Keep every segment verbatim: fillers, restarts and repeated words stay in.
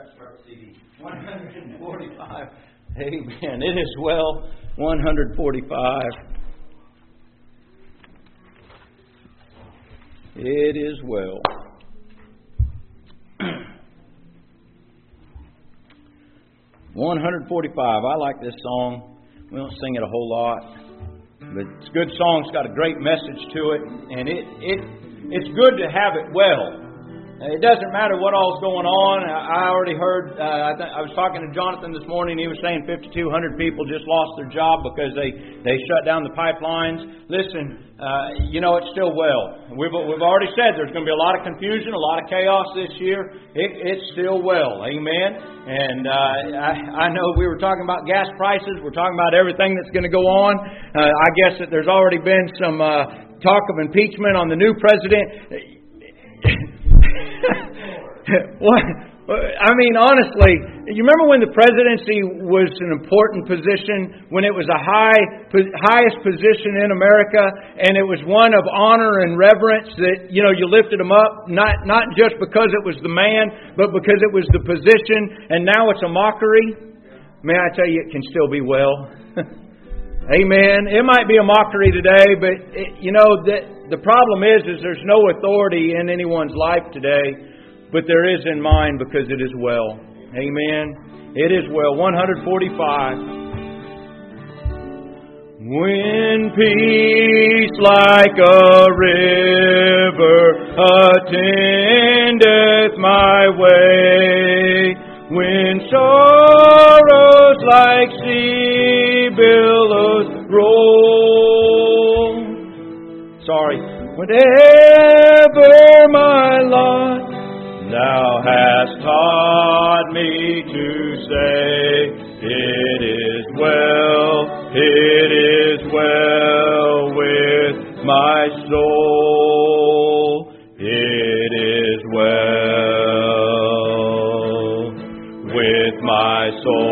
start the C D. one forty-five. Amen. It is well. one forty-five. It is well. one forty-five. I like this song. We don't sing it a whole lot, but it's a good song. It's got a great message to it, and it it it's good to have it well. It doesn't matter what all's going on. I already heard, uh, I, th- I was talking to Jonathan this morning. He was saying fifty-two hundred people just lost their job because they, they shut down the pipelines. Listen, uh, you know, it's still well. We've, we've already said there's going to be a lot of confusion, a lot of chaos this year. It, it's still well. Amen. And uh, I, I know we were talking about gas prices. We're talking about everything that's going to go on. Uh, I guess that there's already been some uh, talk of impeachment on the new president. What? I mean, honestly, you remember when the presidency was an important position, when it was a high, highest position in America, and it was one of honor and reverence that, you know, you lifted him up, not, not just because it was the man, but because it was the position, and now it's a mockery. May I tell you, it can still be well. Amen. It might be a mockery today, but, it, you know, the, the problem is, is there's no authority in anyone's life today. But there is in mine because it is well. Amen. It is well. one forty-five. When peace like a river attendeth my way, when sorrows like sea billows roll. Sorry. Whatever my lot, Thou hast taught me to say, it is well, it is well with my soul. It is well with my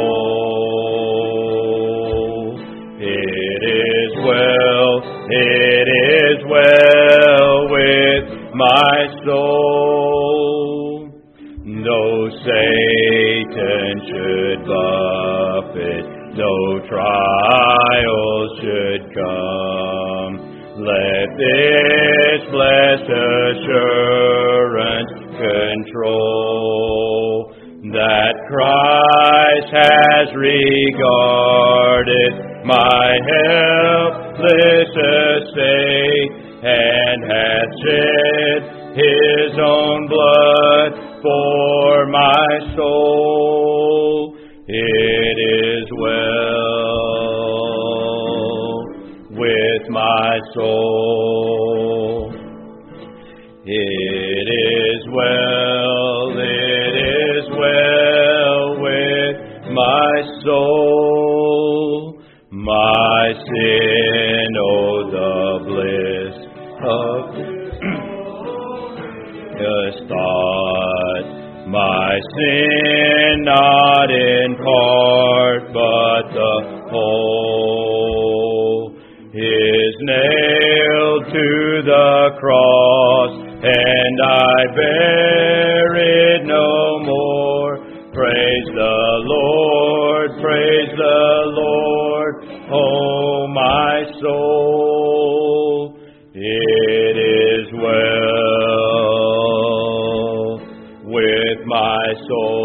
soul. It is well, it is well with my soul. Though Satan should buffet, though trials should come, let this blessed assurance control that Christ has regarded my helpless estate and hath shed His own blood for my soul. It is well with my soul. It is well, it is well with my soul. My sin, oh, the bliss of this thought, my sin not in part but the whole, is nailed to the cross, and I bear it no more. Praise the Lord, praise the Lord, oh my soul. It is well with my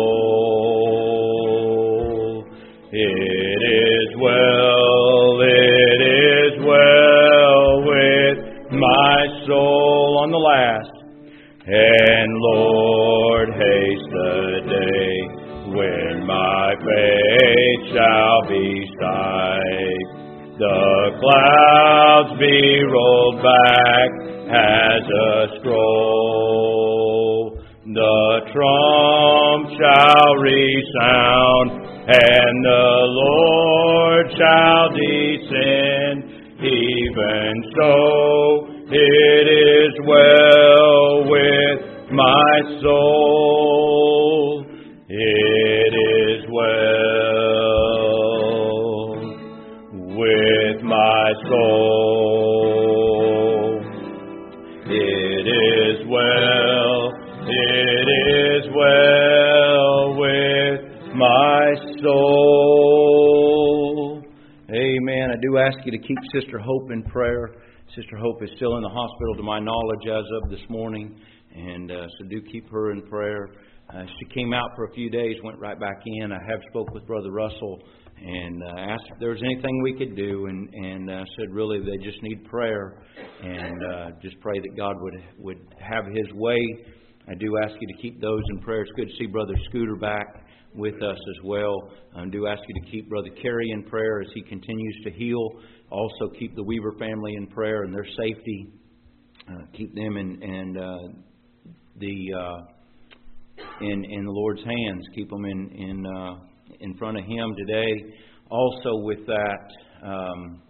soul. It is well, it is well with my soul. On the last. And Lord, haste the day when my faith shall be sight. The clouds be rolled back as a scroll. The trump shall resound, and the Lord shall descend. Even so, it is well with my soul. It is well with my soul. It is well, it is well with do ask you to keep Sister Hope in prayer. Sister Hope is still in the hospital, to my knowledge, as of this morning. And uh, so do keep her in prayer. Uh, she came out for a few days, went right back in. I have spoke with Brother Russell and uh, asked if there was anything we could do, and, and uh, said really they just need prayer, and uh, just pray that God would would have His way. I do ask you to keep those in prayer. It's good to see Brother Scooter back with us as well. I do ask you to keep Brother Kerry in prayer as he continues to heal. Also keep the Weaver family in prayer and their safety. Uh, keep them in and uh, the uh, in in the Lord's hands. Keep them in in uh, in front of Him today. Also with that, um,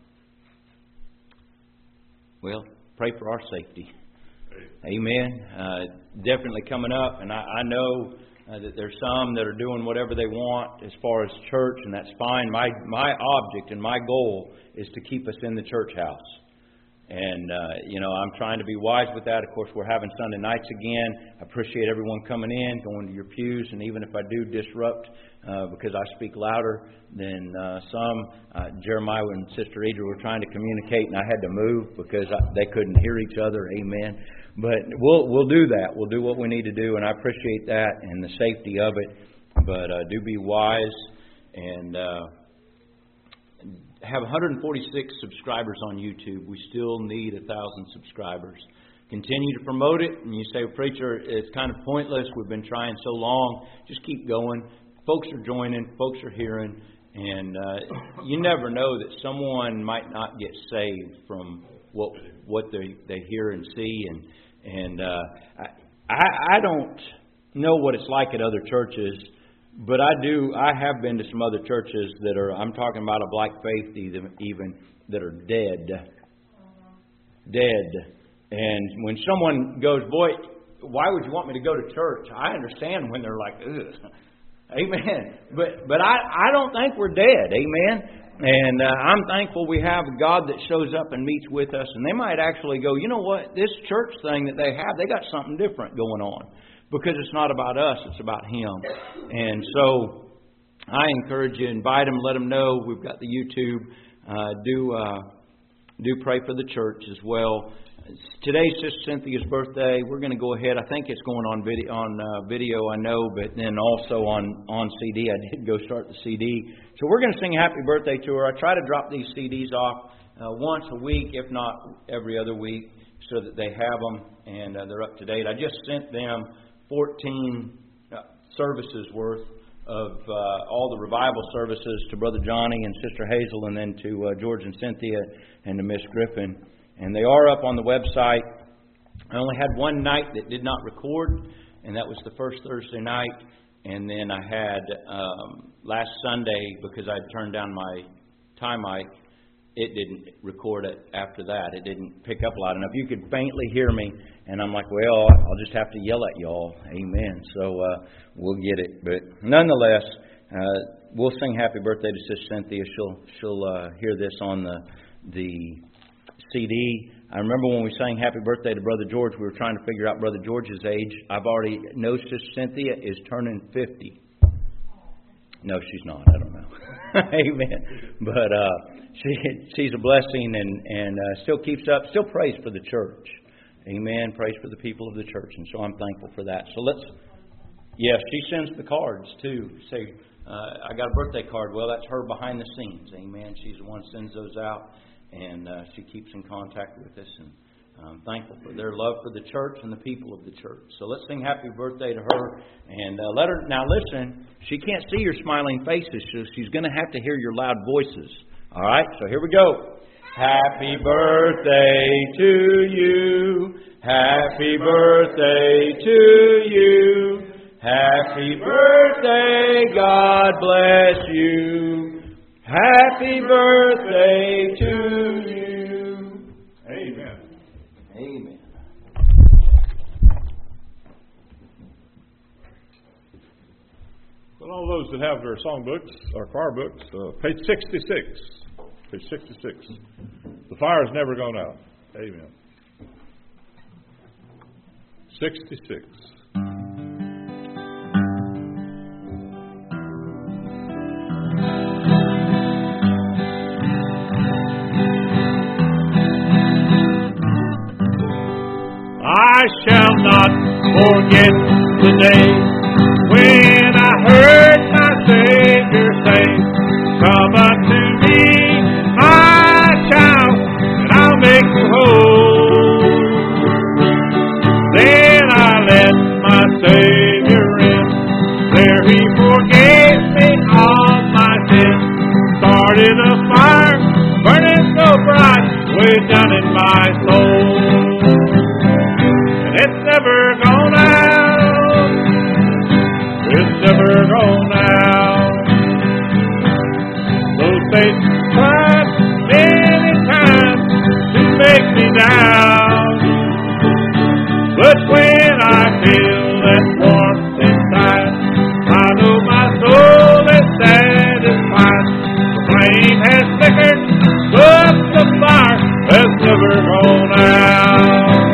well, pray for our safety. Amen. Uh, definitely coming up, and I, I know uh, that there's some that are doing whatever they want as far as church, and that's fine. My my object and my goal is to keep us in the church house. And, uh, you know, I'm trying to be wise with that. Of course, we're having Sunday nights again. I appreciate everyone coming in, going to your pews. And even if I do disrupt uh, because I speak louder than uh, some, uh, Jeremiah and Sister Idra were trying to communicate, and I had to move because I, they couldn't hear each other. Amen. But we'll we'll do that. We'll do what we need to do, and I appreciate that and the safety of it. But uh, do be wise and... Uh, have one hundred forty-six subscribers on YouTube. We still need a thousand subscribers. Continue to promote it. And you say, preacher, it's kind of pointless. We've been trying so long. Just keep going. Folks are joining. Folks are hearing. And uh, you never know that someone might not get saved from what what they they hear and see. And and uh, I I don't know what it's like at other churches. But I do, I have been to some other churches that are, I'm talking about a black faith even, that are dead. Dead. And when someone goes, boy, why would you want me to go to church? I understand when they're like, ugh. Amen. But but I, I don't think we're dead. Amen. And uh, I'm thankful we have a God that shows up and meets with us. And they might actually go, you know what, this church thing that they have, they got something different going on. Because it's not about us, it's about Him. And so I encourage you, invite them, let them know. We've got the YouTube. Uh, do uh, do pray for the church as well. Today's Sister Cynthia's birthday. We're going to go ahead. I think it's going on video, on uh, video, I know, but then also on, on C D. I did go start the C D. So we're going to sing happy birthday to her. I try to drop these C Ds off uh, once a week, if not every other week, so that they have them and uh, they're up to date. I just sent them fourteen uh, services worth of uh, all the revival services to Brother Johnny and Sister Hazel, and then to uh, George and Cynthia and to Miss Griffin. And they are up on the website. I only had one night that did not record, and that was the first Thursday night. And then I had um, last Sunday, because I had turned down my tie mic, it didn't record it after that. It didn't pick up loud enough. You could faintly hear me, and I'm like, well, I'll just have to yell at y'all. Amen. So uh, we'll get it. But nonetheless, uh, we'll sing happy birthday to Sister Cynthia. She'll she'll uh, hear this on the the C D. I remember when we sang happy birthday to Brother George, we were trying to figure out Brother George's age. I've already know Sister Cynthia is turning fifty. No, she's not. I don't know. Amen. But uh, she she's a blessing and and uh, still keeps up, still prays for the church. Amen. Prays for the people of the church, and so I'm thankful for that. So let's. Yes, she sends the cards too. Say, uh, I got a birthday card. Well, that's her behind the scenes. Amen. She's the one who sends those out, and uh, she keeps in contact with us. And I'm thankful for their love for the church and the people of the church. So let's sing happy birthday to her, and uh, let her. Now listen, she can't see your smiling faces, so she's going to have to hear your loud voices. All right. So here we go. Happy birthday to you. Happy birthday to you. Happy birthday, God bless you. Happy birthday to you. Amen. Amen. Well, all those that have their songbooks or choir books, uh, page sixty-six. Page sixty-six. The fire's never gone out. Amen. sixty-six. I shall not forget the day when I heard my Savior say, come unto me, my child, and I'll make you whole. Then I let my Savior in. There He forgave me all my sins. Started a fire, burning so bright, way down in my soul. And it's never gone out. It's never gone out. Though Satan tried many times to make me down, but when I feel that warmth inside, I know my soul is satisfied. The flame has flickered, but the fire has never gone out.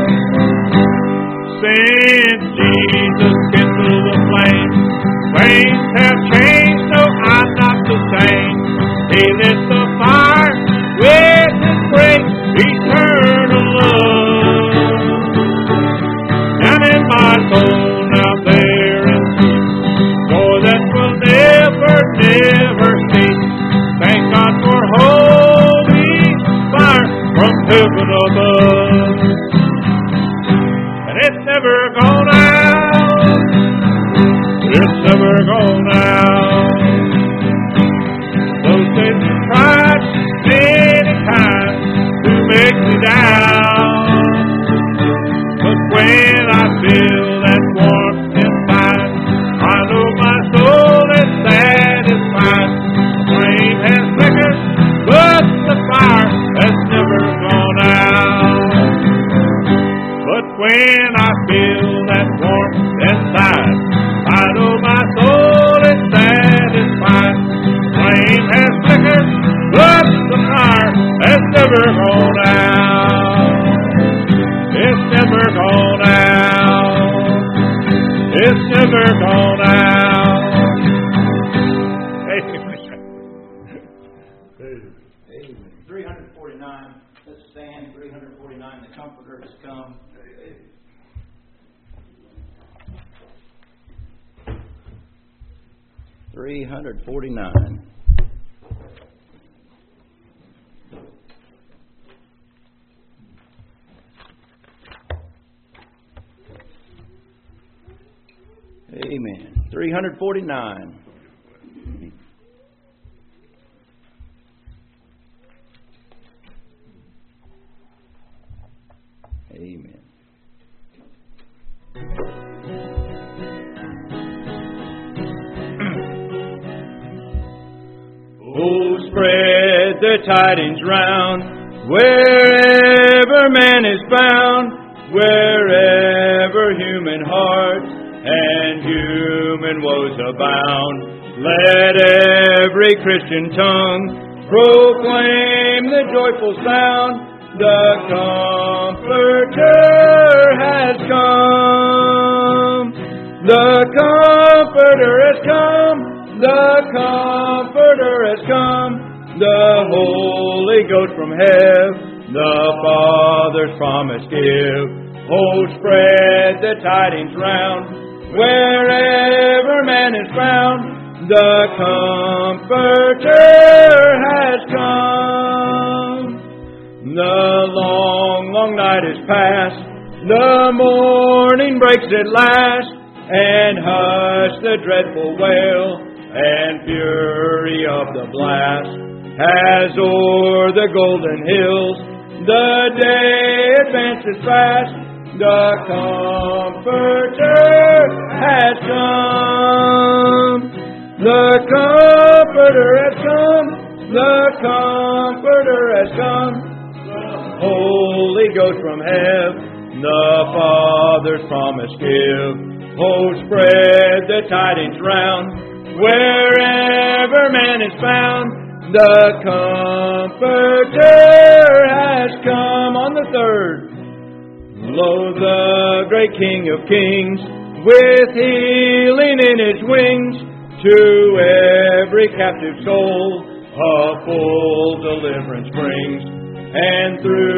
Since Jesus kindled the flame, flames have changed, no, I'm not the same. He lit the fire with His great eternal love. Down in my soul now there is peace, joy that will never, never cease. Thank God for holy fire from heaven above. And it's never gone out. It's never gone out. Though Satan tried many times to make me down, but when I feel that warmth inside, I know my soul is satisfied. The flame has flickered, but the fire has never gone out. But when I feel that warmth inside, I know my soul is satisfied. The flame has flickered, but the fire has never gone out. It's never gone out. It's never gone out. Amen. three forty-nine. Let's stand. three forty-nine. The Comforter has come. three forty-nine. Amen. three forty-nine. Amen. Oh, spread the tidings round, wherever man is found, wherever human hearts and human woes abound. Let every Christian tongue proclaim the joyful sound, the Comforter has come. The Comforter has come. The Comforter has come. The Holy Ghost from heaven, the Father's promise give. Oh, spread the tidings round, wherever man is found, the Comforter has come. The long, long night is past, the morning breaks at last, and hush the dreadful wail and fury of the blast has o'er the golden hills. The day advances fast. The Comforter has come. The Comforter has come. The Comforter has come. The Holy Ghost from heaven, the Father's promise give. Oh, spread the tidings round, wherever man is found. The Comforter has come. On the third, lo, the great King of Kings, with healing in His wings, to every captive soul a full deliverance brings. And through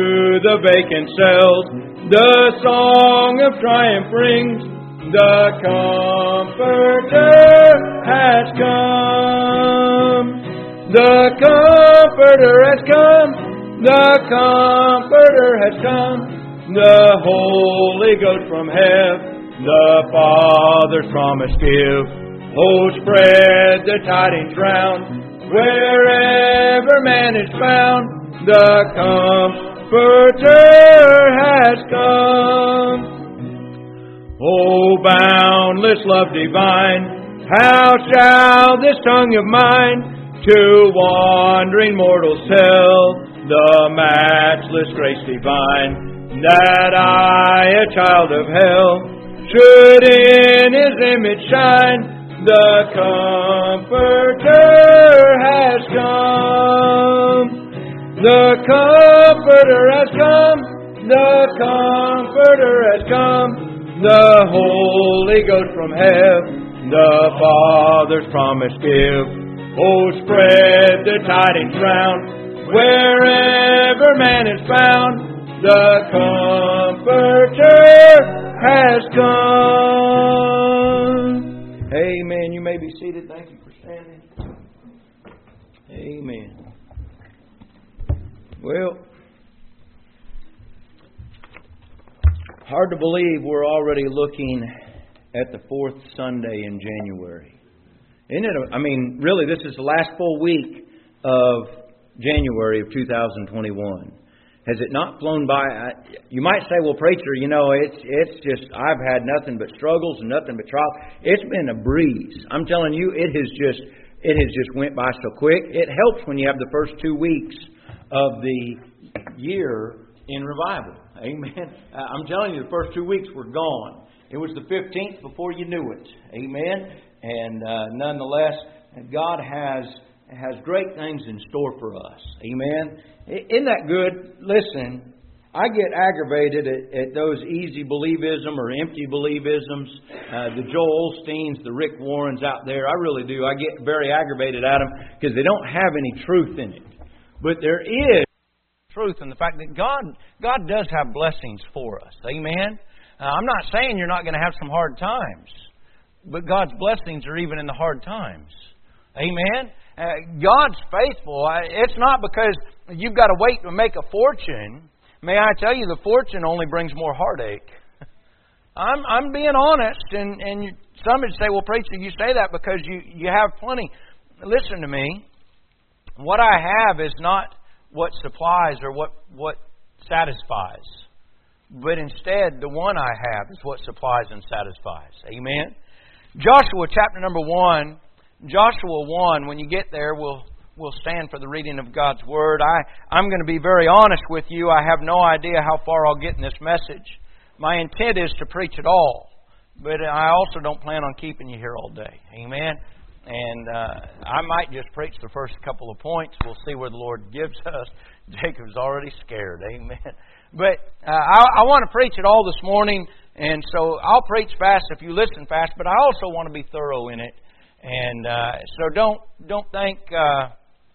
the vacant cells. The song of triumph rings. The Comforter has come. The Comforter has come. The Comforter has come. The Holy Ghost from heaven, the Father's promise give. Oh, spread the tidings round, wherever man is found. The Comforter has come. Oh, boundless love divine, how shall this tongue of mine to wandering mortals tell the matchless grace divine, that I, a child of hell, should in His image shine. The Comforter has come. The Comforter has come. The Comforter has come. The Holy Ghost from heaven, the Father's promise give. Oh, spread the tidings round, wherever man is found. The Comforter has come. Amen. You may be seated. Thank you for standing. Amen. Well, hard to believe we're already looking at the fourth Sunday in January. Isn't it? I mean, really, this is the last full week of January of two thousand twenty-one. Has it not flown by? You might say, well, preacher, you know, it's it's just, I've had nothing but struggles and nothing but trials. It's been a breeze. I'm telling you, it has just it has just went by so quick. It helps when you have the first two weeks of the year in revival. Amen. I'm telling you, the first two weeks were gone. It was the fifteenth before you knew it. Amen. And uh, nonetheless, God has has great things in store for us. Amen. Isn't that good? Listen, I get aggravated at, at those easy believism or empty believisms. Uh, the Joel Osteens, the Rick Warrens out there. I really do. I get very aggravated at them because they don't have any truth in it. But there is truth in the fact that God God does have blessings for us. Amen? Uh, I'm not saying you're not going to have some hard times, but God's blessings are even in the hard times. Amen? Uh, God's faithful. It's not because you've got to wait to make a fortune. May I tell you, the fortune only brings more heartache. I'm I'm being honest, and, and some would say, well, preacher, you say that because you, you have plenty. Listen to me. What I have is not what supplies or what, what satisfies. But instead, the one I have is what supplies and satisfies. Amen? Joshua chapter number one. Joshua one, when you get there, we'll, we'll stand for the reading of God's Word. I, I'm going to be very honest with you. I have no idea how far I'll get in this message. My intent is to preach it all. But I also don't plan on keeping you here all day. Amen? And uh, I might just preach the first couple of points. We'll see where the Lord gives us. Jacob's already scared. Amen. But uh, I, I want to preach it all this morning. And so I'll preach fast if you listen fast. But I also want to be thorough in it. And uh, so don't don't think uh,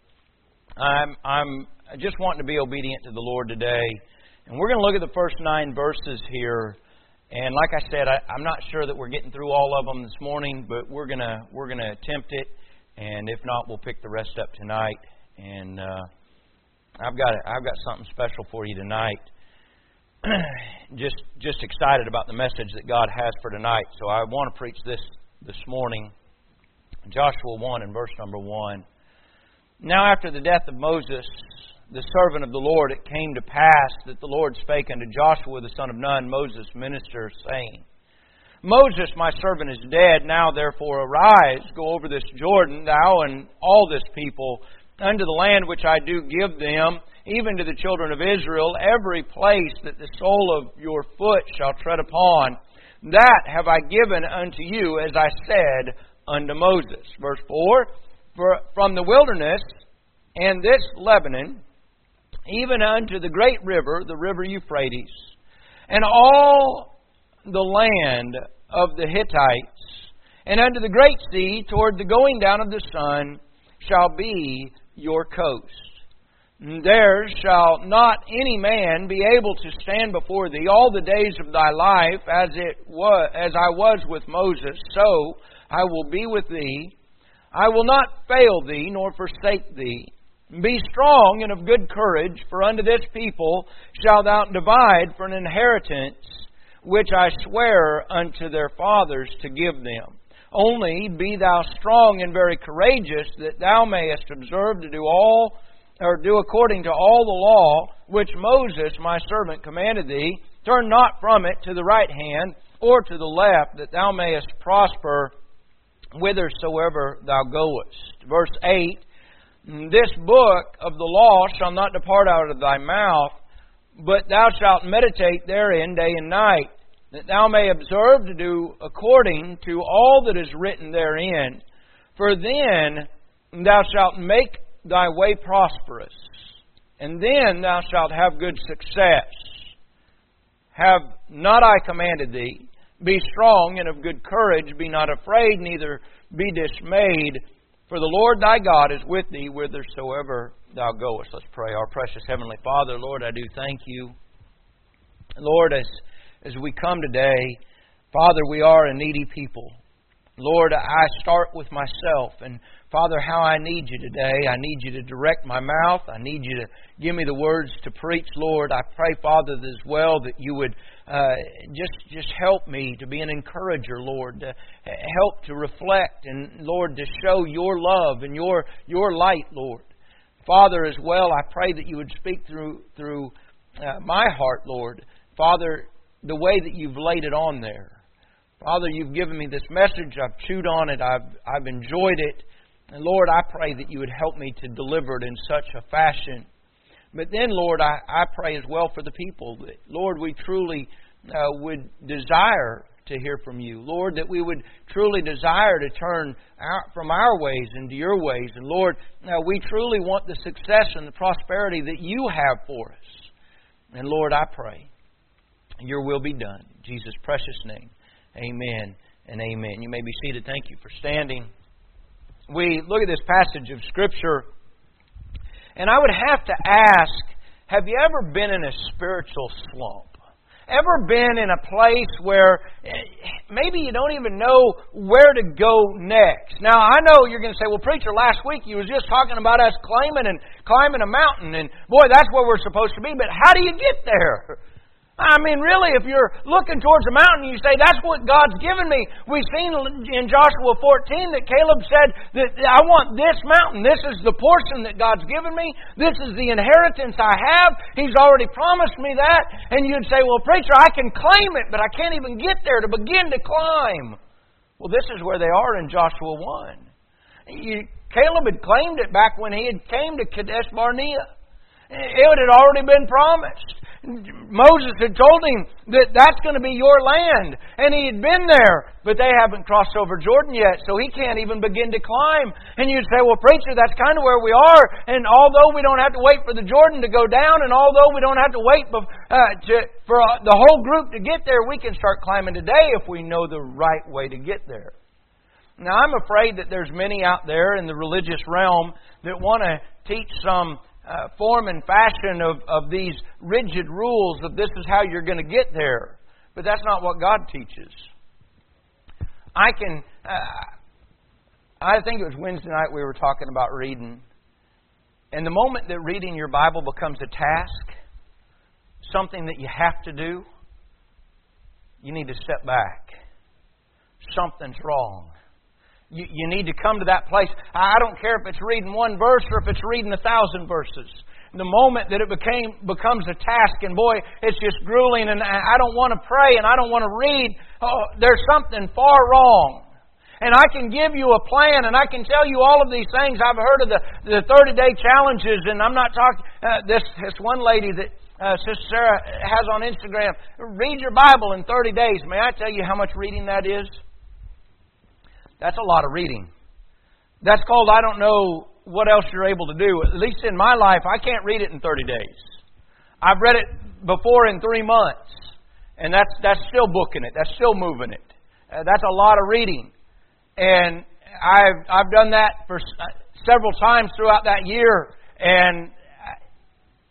I'm I'm just wanting to be obedient to the Lord today. And we're going to look at the first nine verses here. And like I said, I, I'm not sure that we're getting through all of them this morning, but we're gonna we're gonna attempt it. And if not, we'll pick the rest up tonight. And uh, I've got I've got something special for you tonight. just just excited about the message that God has for tonight. So I want to preach this this morning. Joshua one and verse number one. Now after the death of Moses, the servant of the Lord, it came to pass that the Lord spake unto Joshua the son of Nun, Moses' minister, saying, Moses, my servant, is dead. Now therefore arise, go over this Jordan, thou and all this people, unto the land which I do give them, even to the children of Israel, every place that the sole of your foot shall tread upon, that have I given unto you, as I said unto Moses. Verse four, For from the wilderness and this Lebanon, even unto the great river, the river Euphrates, and all the land of the Hittites, and unto the great sea, toward the going down of the sun, shall be your coast. there shall not any man be able to stand before thee all the days of thy life, as it was, as I was with Moses, so I will be with thee. I will not fail thee, nor forsake thee. Be strong and of good courage, for unto this people shalt thou divide for an inheritance, which I swear unto their fathers to give them. Only be thou strong and very courageous, that thou mayest observe to do all, or do according to all the law which Moses my servant commanded thee. Turn not from it to the right hand or to the left, that thou mayest prosper whithersoever thou goest. Verse eight, this book of the law shall not depart out of thy mouth, but thou shalt meditate therein day and night, that thou may observe to do according to all that is written therein. For then thou shalt make thy way prosperous, and then thou shalt have good success. Have not I commanded thee? Be strong and of good courage, be not afraid, neither be dismayed, for the Lord thy God is with thee whithersoever thou goest. Let's pray. Our precious Heavenly Father, Lord, I do thank you. Lord, as, as we come today, Father, we are a needy people. Lord, I start with myself, and Father, how I need you today. I need you to direct my mouth. I need you to give me the words to preach, Lord. I pray, Father, as well that you would uh, just just help me to be an encourager, Lord, to help to reflect, and Lord, to show your love and your your light, Lord. Father, as well, I pray that you would speak through through uh, my heart, Lord. Father, the way that you've laid it on there. Father, you've given me this message. I've chewed on it. I've I've enjoyed it. And Lord, I pray that you would help me to deliver it in such a fashion. But then, Lord, I, I pray as well for the people that, Lord, we truly uh, would desire to hear from you. Lord, that we would truly desire to turn our, from our ways into your ways. And Lord, uh, we truly want the success and the prosperity that you have for us. And Lord, I pray your will be done. In Jesus' precious name, amen and amen. You may be seated. Thank you for standing. We look at this passage of Scripture, and I would have to ask, have you ever been in a spiritual slump? Ever been in a place where maybe you don't even know where to go next? Now, I know you're going to say, well, preacher, last week you was just talking about us climbing and climbing a mountain, and boy, that's where we're supposed to be, but how do you get there? I mean, really, if you're looking towards the mountain, you say, that's what God's given me. We've seen in Joshua fourteen that Caleb said that I want this mountain. This is the portion that God's given me. This is the inheritance I have. He's already promised me that. And you'd say, well, preacher, I can claim it, but I can't even get there to begin to climb. Well, this is where they are in Joshua one. You, Caleb had claimed it back when he had came to Kadesh Barnea. It had already been promised. Moses had told him that that's going to be your land. And he had been there, but they haven't crossed over Jordan yet, so he can't even begin to climb. And you'd say, well, preacher, that's kind of where we are. And although we don't have to wait for the Jordan to go down, and although we don't have to wait uh, to, for the whole group to get there, we can start climbing today if we know the right way to get there. Now, I'm afraid that there's many out there in the religious realm that want to teach some Uh, form and fashion of, of these rigid rules of this is how you're going to get there. But that's not what God teaches. I can, uh, I think it was Wednesday night we were talking about reading. And the moment that reading your Bible becomes a task, something that you have to do, you need to step back. Something's wrong. You, you need to come to that place. I don't care if it's reading one verse or if it's reading a thousand verses. The moment that it became becomes a task, and boy, it's just grueling, and I don't want to pray, and I don't want to read, oh, there's something far wrong. And I can give you a plan, and I can tell you all of these things. I've heard of the, the thirty-day challenges, and I'm not talking... Uh, this, this one lady that uh, Sister Sarah has on Instagram, read your Bible in thirty days. May I tell you how much reading that is? That's a lot of reading. That's called, I don't know what else you're able to do. At least in my life, I can't read it in thirty days. I've read it before in three months. And that's that's still booking it. That's still moving it. Uh, that's a lot of reading. And I've, I've done that for several times throughout that year. And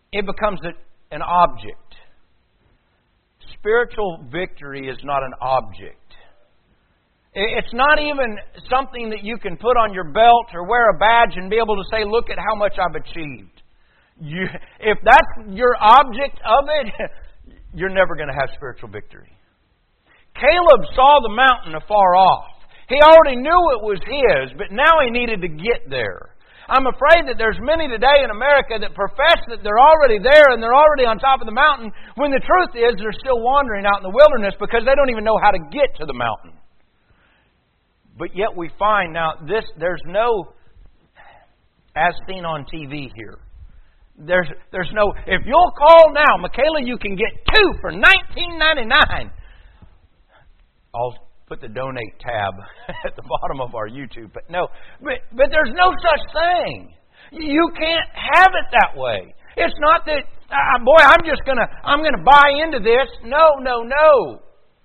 it becomes a, an object. Spiritual victory is not an object. It's not even something that you can put on your belt or wear a badge and be able to say, look at how much I've achieved. You, if that's your object of it, you're never going to have spiritual victory. Caleb saw the mountain afar off. He already knew it was his, but now he needed to get there. I'm afraid that there's many today in America that profess that they're already there and they're already on top of the mountain, when the truth is they're still wandering out in the wilderness because they don't even know how to get to the mountain. But yet we find now this there's no, as seen on T V here, there's there's no, if you'll call now, Michaela, you can get two for nineteen ninety-nine. I'll put the donate tab at the bottom of our YouTube. But no, but, but there's no such thing. You can't have it that way. It's not that, uh, boy, I'm just gonna I'm gonna buy into this. No, no, no.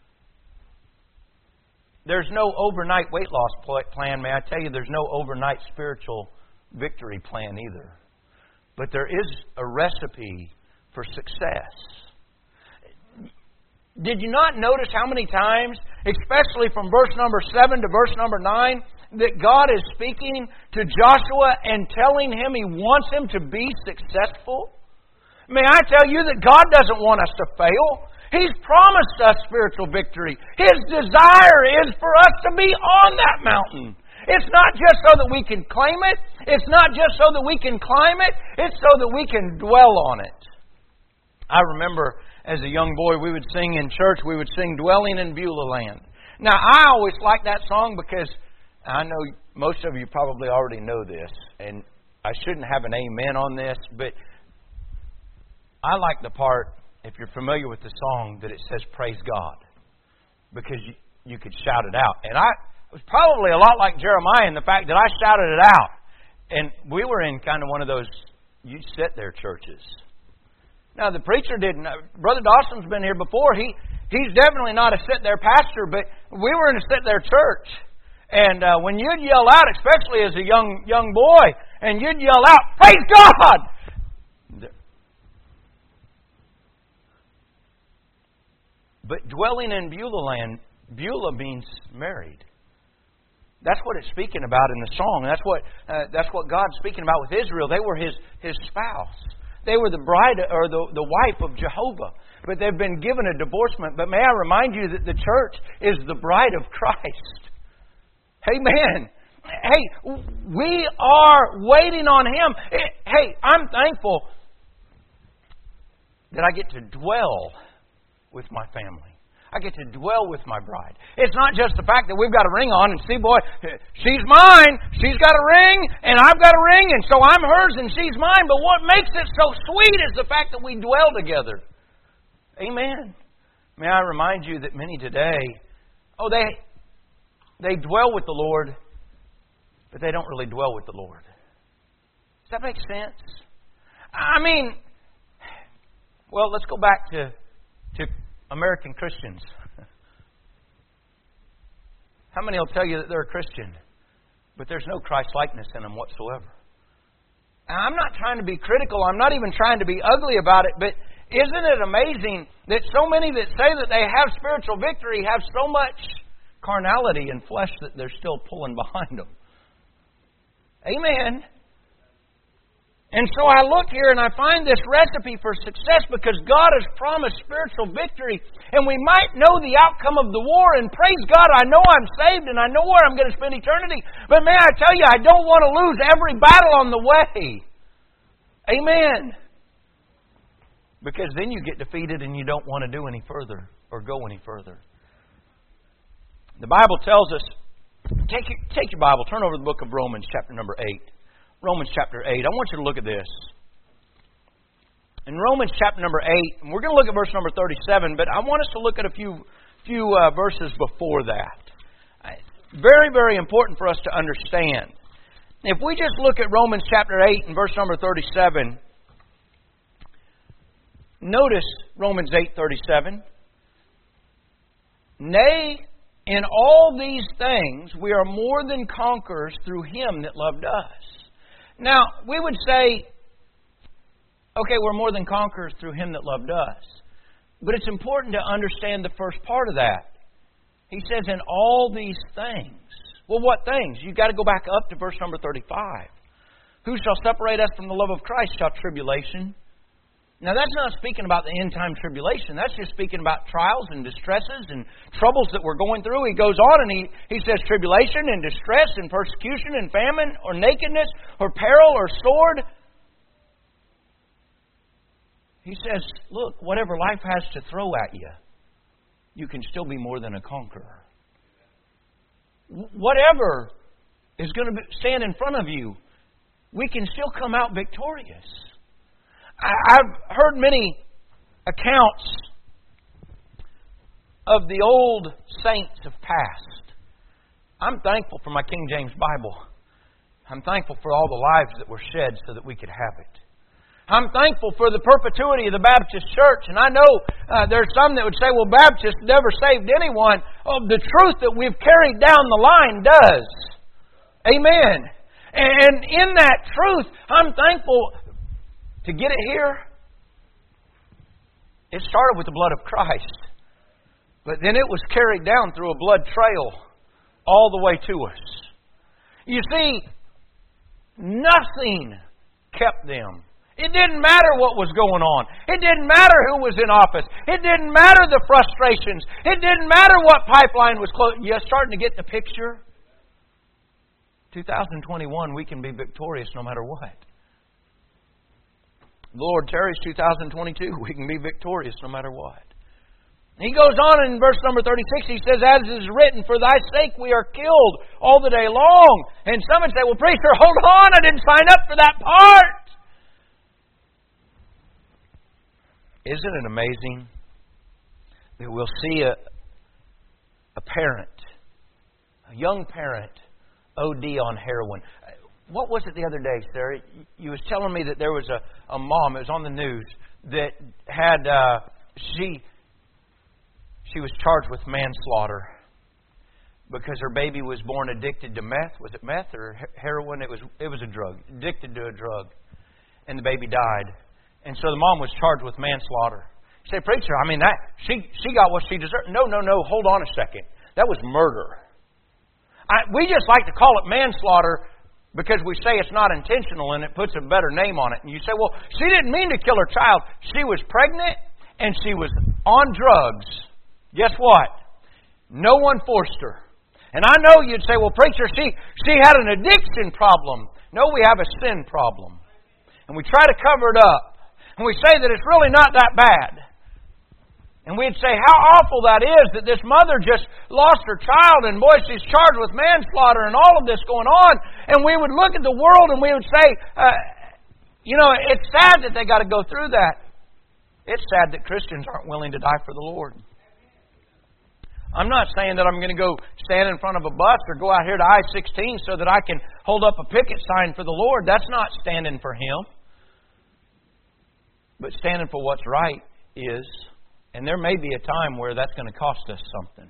There's no overnight weight loss plan. May I tell you, there's no overnight spiritual victory plan either. But there is a recipe for success. Did you not notice how many times, especially from verse number seven to verse number nine, that God is speaking to Joshua and telling him He wants him to be successful? May I tell you that God doesn't want us to fail. He's promised us spiritual victory. His desire is for us to be on that mountain. It's not just so that we can claim it. It's not just so that we can climb it. It's so that we can dwell on it. I remember as a young boy, we would sing in church, we would sing Dwelling in Beulah Land. Now, I always like that song because I know most of you probably already know this, and I shouldn't have an amen on this, but I like the part, if you're familiar with the song, that it says, praise God, because you, you could shout it out. And I was probably a lot like Jeremiah in the fact that I shouted it out. And we were in kind of one of those you sit there churches. Now, the preacher didn't. Brother Dawson's been here before. He He's definitely not a sit-there pastor, but we were in a sit-there church. And uh, when you'd yell out, especially as a young young boy, and you'd yell out, praise God! But dwelling in Beulah land, Beulah means married. That's what it's speaking about in the song. That's what uh, that's what God's speaking about with Israel. They were His His spouse. They were the bride or the, the wife of Jehovah. But they've been given a divorcement. But may I remind you that the church is the bride of Christ. Amen. Hey, we are waiting on Him. Hey, I'm thankful that I get to dwell with my family. I get to dwell with my bride. It's not just the fact that we've got a ring on and see, boy, she's mine. She's got a ring and I've got a ring and so I'm hers and she's mine. But what makes it so sweet is the fact that we dwell together. Amen. May I remind you that many today, oh, they they dwell with the Lord, but they don't really dwell with the Lord. Does that make sense? I mean, well, let's go back to to American Christians. How many will tell you that they're a Christian, but there's no Christ-likeness in them whatsoever? And I'm not trying to be critical. I'm not even trying to be ugly about it, but isn't it amazing that so many that say that they have spiritual victory have so much carnality and flesh that they're still pulling behind them? Amen. And so I look here and I find this recipe for success because God has promised spiritual victory. And we might know the outcome of the war. And praise God, I know I'm saved and I know where I'm going to spend eternity. But may I tell you, I don't want to lose every battle on the way. Amen. Because then you get defeated and you don't want to do any further or go any further. The Bible tells us, take your, take your Bible, turn over to the book of Romans chapter number eight. Romans chapter eight. I want you to look at this. In Romans chapter number eight, and we're going to look at verse number thirty-seven, but I want us to look at a few few uh, verses before that. Very, very important for us to understand. If we just look at Romans chapter eight and verse number thirty-seven, notice Romans eight thirty-seven. Nay, in all these things we are more than conquerors through Him that loved us. Now, we would say, Okay, we're more than conquerors through Him that loved us. But it's important to understand the first part of that. He says, in all these things. Well, what things? You've got to go back up to verse number thirty-five. Who shall separate us from the love of Christ? Shall tribulation? Now, that's not speaking about the end-time tribulation. That's just speaking about trials and distresses and troubles that we're going through. He goes on and he, he says tribulation and distress and persecution and famine or nakedness or peril or sword. He says, look, whatever life has to throw at you, you can still be more than a conqueror. Whatever is going to stand in front of you, we can still come out victorious. I've heard many accounts of the old saints of past. I'm thankful for my King James Bible. I'm thankful for all the lives that were shed so that we could have it. I'm thankful for the perpetuity of the Baptist Church. And I know uh, there's some that would say, well, Baptists never saved anyone. Oh, the truth that we've carried down the line does. Amen. And in that truth, I'm thankful to get it here. It started with the blood of Christ. But then it was carried down through a blood trail all the way to us. You see, nothing kept them. It didn't matter what was going on. It didn't matter who was in office. It didn't matter the frustrations. It didn't matter what pipeline was closed. You're starting to get the picture? twenty twenty-one, we can be victorious no matter what. The Lord tarries two thousand twenty-two, we can be victorious no matter what. He goes on in verse number thirty-six, he says, as is written, for thy sake we are killed all the day long. And some would say, well, preacher, hold on, I didn't sign up for that part. Isn't it amazing that we'll see a, a parent, a young parent, O D on heroin? What was it the other day, Sarah? You was telling me that there was a, a mom, it was on the news, that had, uh, she she was charged with manslaughter because her baby was born addicted to meth. Was it meth or heroin? It was, it was a drug, addicted to a drug. And the baby died. And so the mom was charged with manslaughter. You say, preacher, I mean, that she she got what she deserved. No, no, no, hold on a second. That was murder. I, we just like to call it manslaughter because we say it's not intentional and it puts a better name on it. And you say, well, she didn't mean to kill her child. She was pregnant and she was on drugs. Guess what? No one forced her. And I know you'd say, well, preacher, she, she had an addiction problem. No, we have a sin problem. And we try to cover it up. And we say that it's really not that bad. And we'd say how awful that is that this mother just lost her child and boy, she's charged with manslaughter and all of this going on. And we would look at the world and we would say, uh, you know, it's sad that they got to go through that. It's sad that Christians aren't willing to die for the Lord. I'm not saying that I'm going to go stand in front of a bus or go out here to I sixteen so that I can hold up a picket sign for the Lord. That's not standing for Him. But standing for what's right is, and there may be a time where that's going to cost us something.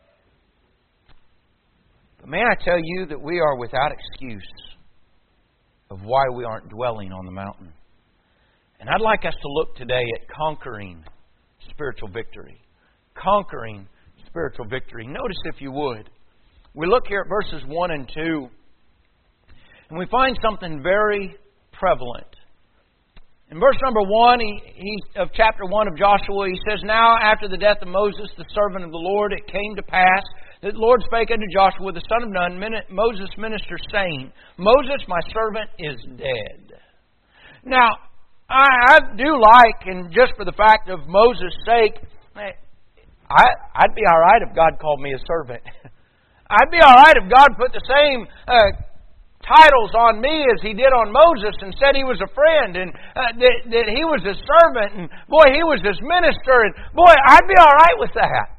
But may I tell you that we are without excuse of why we aren't dwelling on the mountain. And I'd like us to look today at conquering spiritual victory. Conquering spiritual victory. Notice, if you would, we look here at verses one and two, and we find something very prevalent. In verse number one he, he, of chapter one of Joshua, he says, now after the death of Moses, the servant of the Lord, it came to pass that the Lord spake unto Joshua, the son of Nun, Moses' minister, saying, Moses, my servant, is dead. Now, I, I do like, and just for the fact of Moses' sake, I, I'd be all right if God called me a servant. I'd be all right if God put the same Uh, titles on me as He did on Moses and said he was a friend and uh, that, that he was his servant and boy, he was his minister and boy, I'd be all right with that.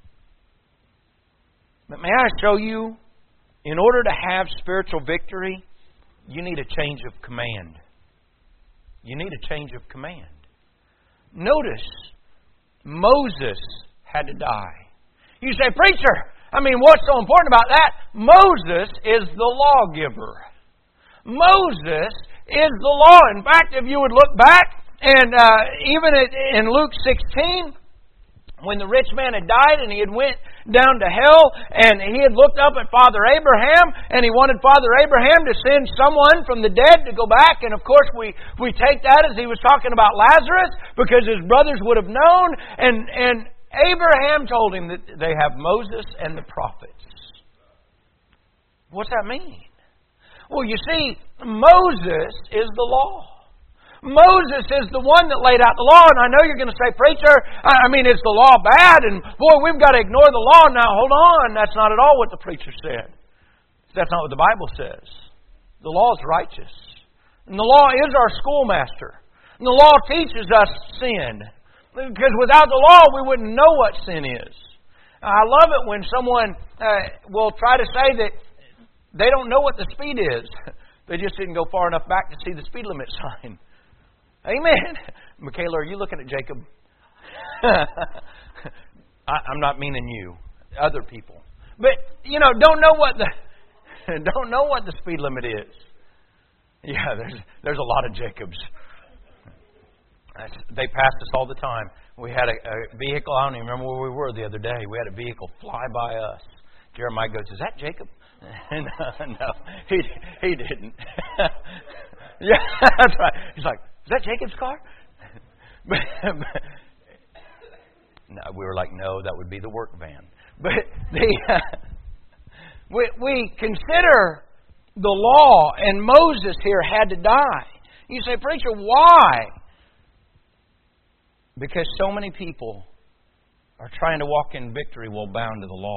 But may I show you, in order to have spiritual victory, you need a change of command. You need a change of command. Notice, Moses had to die. You say, preacher, I mean, what's so important about that? Moses is the lawgiver. Moses is the law. In fact, if you would look back and uh, even in Luke sixteen, when the rich man had died and he had went down to hell and he had looked up at Father Abraham and he wanted Father Abraham to send someone from the dead to go back. And of course we, we take that as he was talking about Lazarus because his brothers would have known. And, and Abraham told him that they have Moses and the prophets. What's that mean? Well, you see, Moses is the law. Moses is the one that laid out the law. And I know you're going to say, preacher, I mean, is the law bad? And boy, we've got to ignore the law. Now, hold on. That's not at all what the preacher said. That's not what the Bible says. The law is righteous. And the law is our schoolmaster. And the law teaches us sin. Because without the law, we wouldn't know what sin is. I love it when someone uh, will try to say that they don't know what the speed is. They just didn't go far enough back to see the speed limit sign. Amen. Michaela, are you looking at Jacob? I, I'm not meaning you, other people. But you know, don't know what the don't know what the speed limit is. Yeah, there's there's a lot of Jacobs. They passed us all the time. We had a, a vehicle. I don't even remember where we were the other day. We had a vehicle fly by us. Jeremiah goes, "Is that Jacob?" no, no, he he didn't. Yeah, that's right. He's like, "Is that Jacob's car?" but, but, no, we were like, "No, that would be the work van." But the uh, we we consider the law, and Moses here had to die. You say, "Preacher, why?" Because so many people are trying to walk in victory while bound to the law.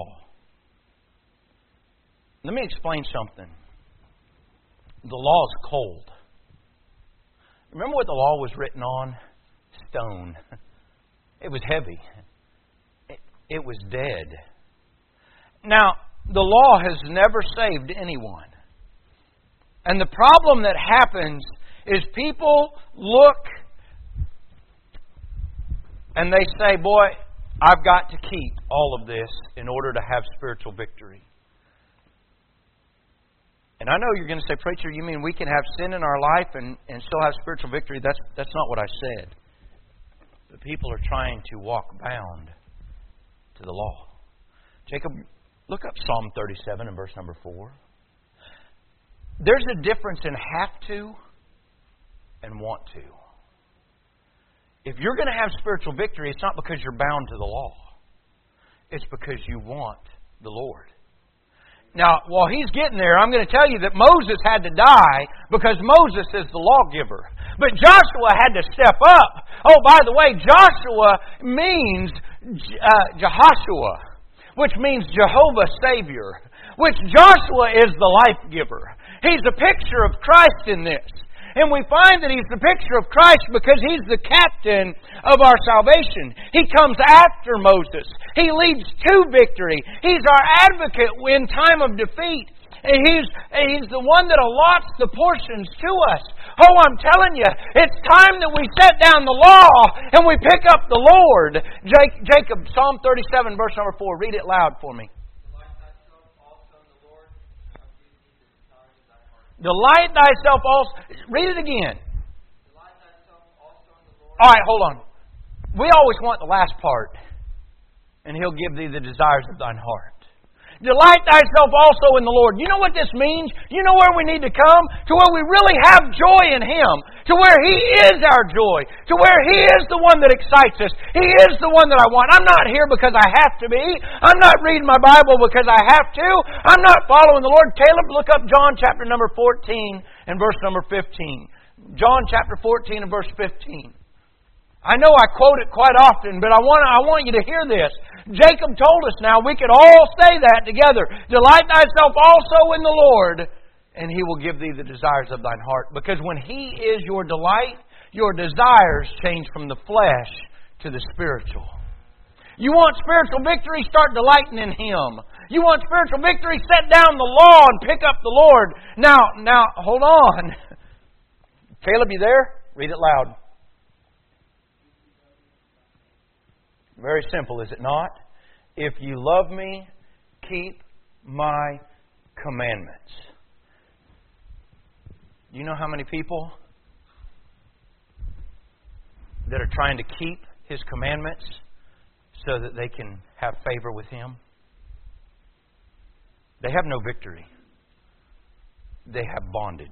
Let me explain something. The law is cold. Remember what the law was written on? Stone. It was heavy. It, it was dead. Now, the law has never saved anyone. And the problem that happens is people look and they say, boy, I've got to keep all of this in order to have spiritual victory. And I know you're going to say, preacher, you mean we can have sin in our life and, and still have spiritual victory? That's that's not what I said. But people are trying to walk bound to the law. Jacob, look up Psalm thirty-seven and verse number four. There's a difference in have to and want to. If you're going to have spiritual victory, it's not because you're bound to the law. It's because you want the Lord. Now, while he's getting there, I'm going to tell you that Moses had to die because Moses is the lawgiver. But Joshua had to step up. Oh, by the way, Joshua means uh, Jehoshua, which means Jehovah Savior, which Joshua is the life giver. He's a picture of Christ in this. And we find that He's the picture of Christ because He's the captain of our salvation. He comes after Moses. He leads to victory. He's our advocate in time of defeat. And He's, he's the one that allots the portions to us. Oh, I'm telling you, it's time that we set down the law and we pick up the Lord. Jacob, Psalm thirty-seven, verse number four. Read it loud for me. Delight thyself also. Read it again. Delight thyself also in the Lord. All right, hold on. We always want the last part. And He'll give thee the desires of thine heart. Delight thyself also in the Lord. You know what this means? You know where we need to come? To where we really have joy in Him. To where He is our joy. To where He is the one that excites us. He is the one that I want. I'm not here because I have to be. I'm not reading my Bible because I have to. I'm not following the Lord. Caleb, look up John chapter number fourteen and verse number fifteen. John chapter fourteen and verse fifteen. I know I quote it quite often, but I want I want you to hear this. Jacob told us now, we could all say that together. Delight thyself also in the Lord, and He will give thee the desires of thine heart. Because when He is your delight, your desires change from the flesh to the spiritual. You want spiritual victory? Start delighting in Him. You want spiritual victory? Set down the law and pick up the Lord. Now, now, hold on. Caleb, you there? Read it loud. Very simple, is it not? If you love me, keep my commandments. You know how many people that are trying to keep His commandments so that they can have favor with Him, they have no victory. They have bondage.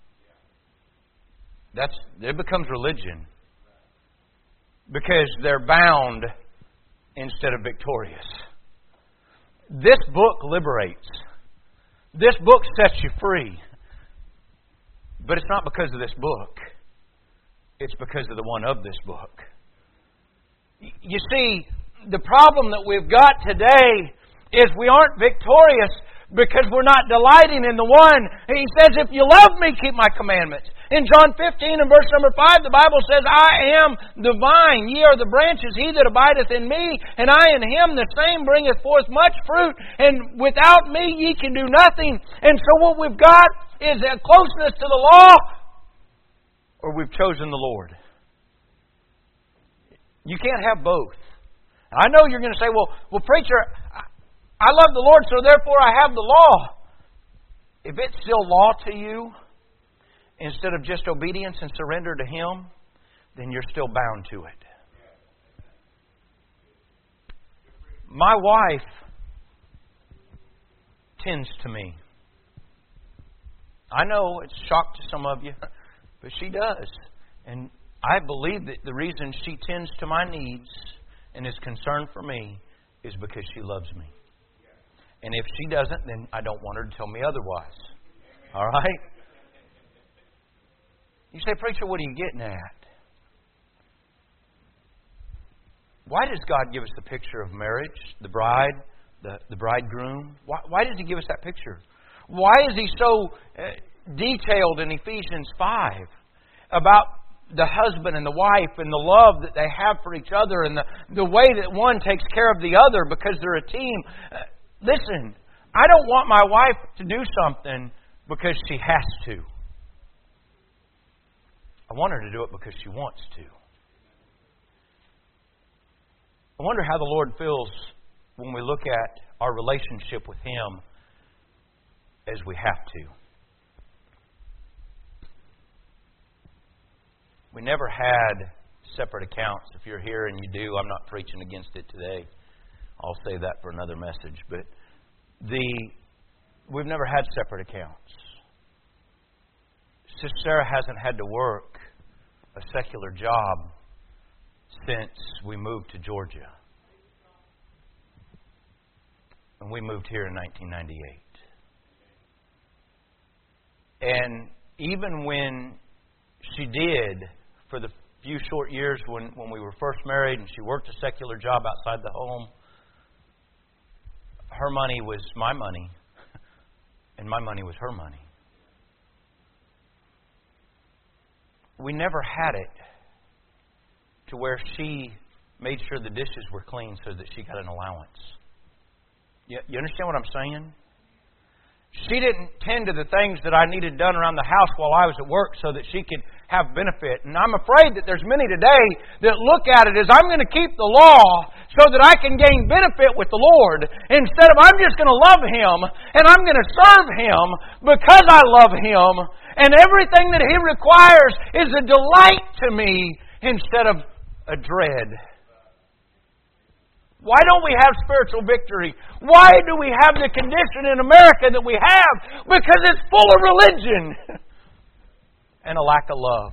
That's it becomes religion because they're bound instead of victorious. This book liberates. This book sets you free. But it's not because of this book. It's because of the one of this book. You see, the problem that we've got today is we aren't victorious because we're not delighting in the one. He says, if you love me, keep my commandments. In John fifteen and verse number five, the Bible says, I am the vine, ye are the branches, he that abideth in me, and I in him, the same bringeth forth much fruit, and without me ye can do nothing. And so what we've got is a closeness to the law, or we've chosen the Lord. You can't have both. I know you're going to say, well, well, preacher, I love the Lord, so therefore I have the law. If it's still law to you, instead of just obedience and surrender to Him, then you're still bound to it. My wife tends to me. I know it's a shock to some of you, but she does. And I believe that the reason she tends to my needs and is concerned for me is because she loves me. And if she doesn't, then I don't want her to tell me otherwise. All right? You say, preacher, what are you getting at? Why does God give us the picture of marriage, the bride, the, the bridegroom? Why, why does He give us that picture? Why is He so uh, detailed in Ephesians five about the husband and the wife and the love that they have for each other and the, the way that one takes care of the other because they're a team? Uh, listen, I don't want my wife to do something because she has to. I want her to do it because she wants to. I wonder how the Lord feels when we look at our relationship with Him as we have to. We never had separate accounts. If you're here and you do, I'm not preaching against it today. I'll save that for another message. But the we've never had separate accounts. Sister Sarah hasn't had to work a secular job since we moved to Georgia. And we moved here in nineteen ninety-eight. And even when she did, for the few short years when, when we were first married and she worked a secular job outside the home, her money was my money and my money was her money. We never had it to where she made sure the dishes were clean so that she got an allowance. You, you understand what I'm saying? She didn't tend to the things that I needed done around the house while I was at work so that she could have benefit. And I'm afraid that there's many today that look at it as I'm going to keep the law so that I can gain benefit with the Lord instead of I'm just going to love Him and I'm going to serve Him because I love Him and everything that He requires is a delight to me instead of a dread. Why don't we have spiritual victory? Why do we have the condition in America that we have? Because it's full of religion and a lack of love.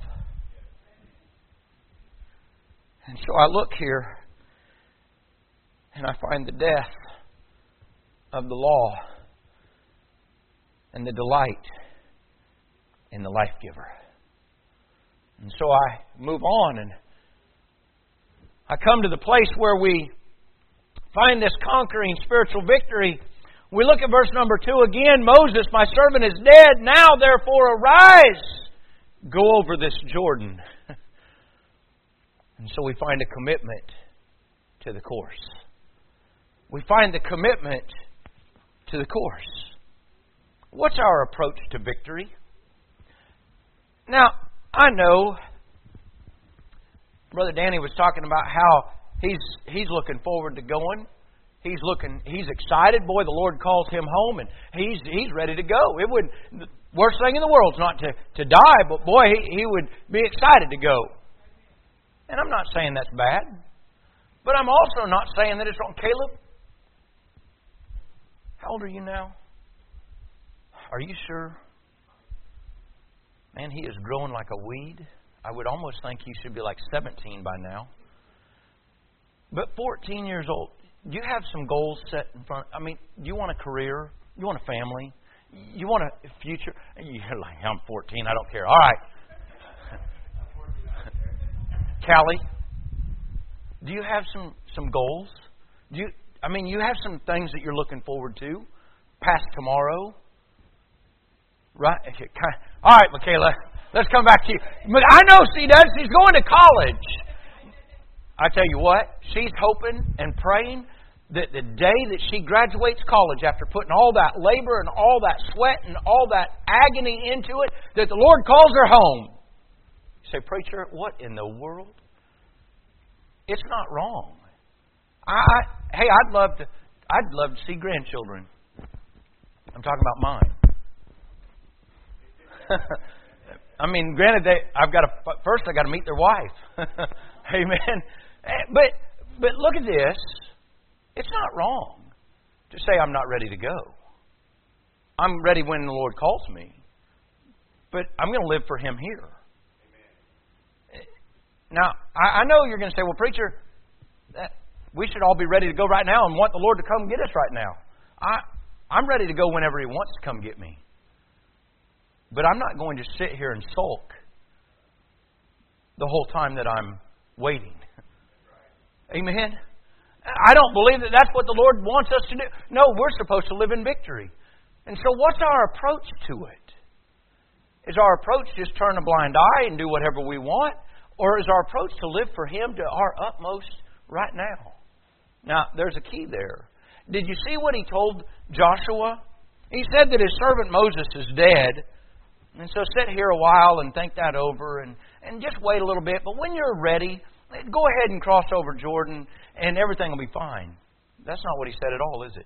And so I look here and I find the death of the law and the delight in the life giver. And so I move on and I come to the place where we find this conquering spiritual victory. We look at verse number two again. Moses, my servant, is dead. Now, therefore, arise. Go over this Jordan. And so we find a commitment to the course. We find the commitment to the course. What's our approach to victory? Now, I know Brother Danny was talking about how He's he's looking forward to going. He's looking. He's excited. Boy, the Lord calls him home, and he's he's ready to go. It would the worst thing in the world is not to, to die, but boy, he, he would be excited to go. And I'm not saying that's bad. But I'm also not saying that it's wrong. Caleb, how old are you now? Are you sure? Man, he is growing like a weed. I would almost think he should be like seventeen by now. But fourteen years old, do you have some goals set in front? I mean, do you want a career? You want a family? You want a future? You're like, I'm fourteen, I don't care. All right. Callie, do you have some, some goals? Do you, I mean, you have some things that you're looking forward to past tomorrow? Right? All right, Michaela, let's come back to you. I know she does. She's going to college. I tell you what, she's hoping and praying that the day that she graduates college, after putting all that labor and all that sweat and all that agony into it, that the Lord calls her home. You say, preacher, what in the world? It's not wrong. I, I hey, I'd love to. I'd love to see grandchildren. I'm talking about mine. I mean, granted, they, I've got to first. I got to meet their wife. Amen. But but look at this. It's not wrong to say I'm not ready to go. I'm ready when the Lord calls me. But I'm going to live for Him here. Now, I, I know you're going to say, well, preacher, that, we should all be ready to go right now and want the Lord to come get us right now. I, I'm ready to go whenever He wants to come get me. But I'm not going to sit here and sulk the whole time that I'm waiting. Amen? I don't believe that that's what the Lord wants us to do. No, we're supposed to live in victory. And so what's our approach to it? Is our approach just turn a blind eye and do whatever we want? Or is our approach to live for Him to our utmost right now? Now, there's a key there. Did you see what He told Joshua? He said that his servant Moses is dead. And so sit here a while and think that over and, and just wait a little bit. But when you're ready, go ahead and cross over Jordan and everything will be fine. That's not what He said at all, is it?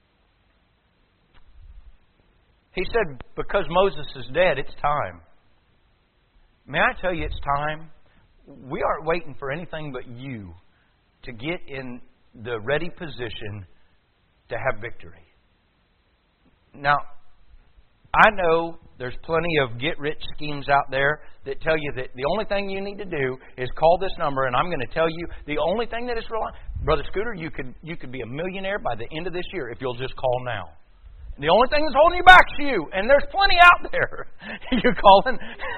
He said, because Moses is dead, it's time. May I tell you it's time? We aren't waiting for anything but you to get in the ready position to have victory. Now, I know there's plenty of get-rich schemes out there that tell you that the only thing you need to do is call this number, and I'm going to tell you the only thing that is real. Brother Scooter, you could you could be a millionaire by the end of this year if you'll just call now. The only thing that's holding you back is you, and there's plenty out there. You're calling.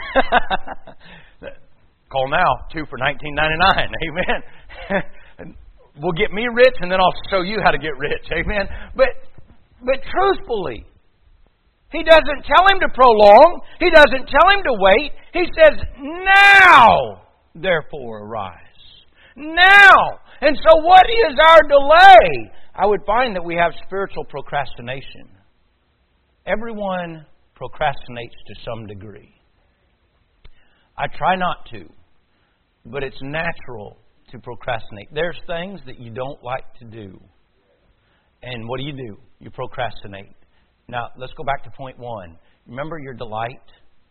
Call now, two for nineteen ninety-nine. Amen. Will get me rich, and then I'll show you how to get rich. Amen. But but truthfully, He doesn't tell him to prolong. He doesn't tell him to wait. He says, now, therefore, arise. Now. And so what is our delay? I would find that we have spiritual procrastination. Everyone procrastinates to some degree. I try not to, but it's natural to procrastinate. There's things that you don't like to do. And what do you do? You procrastinate. Now, let's go back to point one. Remember your delight?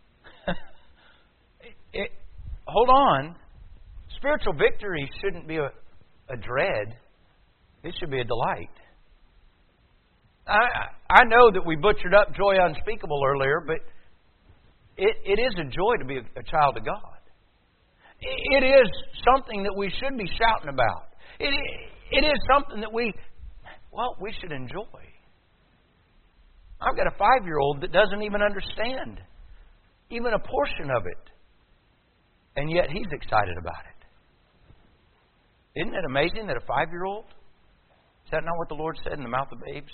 it, hold on. Spiritual victory shouldn't be a, a dread. It should be a delight. I, I know that we butchered up joy unspeakable earlier, but it, it is a joy to be a, a child of God. It, it is something that we should be shouting about. It, it is something that we, well, we should enjoy. I've got a five-year-old that doesn't even understand even a portion of it. And yet he's excited about it. Isn't it amazing that a five-year-old, is that not what the Lord said in the mouth of babes?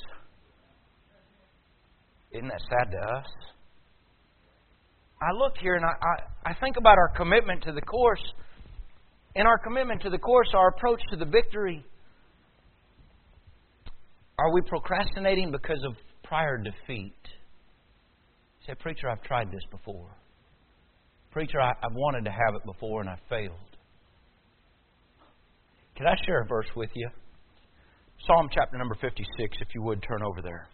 Isn't that sad to us? I look here and I, I, I think about our commitment to the course. And our commitment to the course, our approach to the victory. Are we procrastinating because of prior defeat? You say, preacher, I've tried this before. Preacher, I, I've wanted to have it before and I failed. Can I share a verse with you? Psalm chapter number fifty-six, if you would turn over there.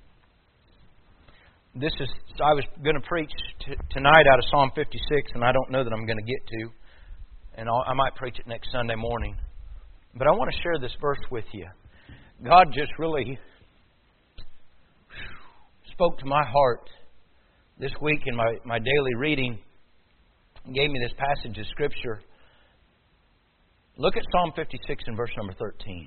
This is, I was going to preach t- tonight out of Psalm fifty-six, and I don't know that I'm going to get to. and I'll, I might preach it next Sunday morning. But I want to share this verse with you. God just really spoke to my heart this week in my, my daily reading. He gave me this passage of Scripture. Look at Psalm fifty-six and verse number thirteen.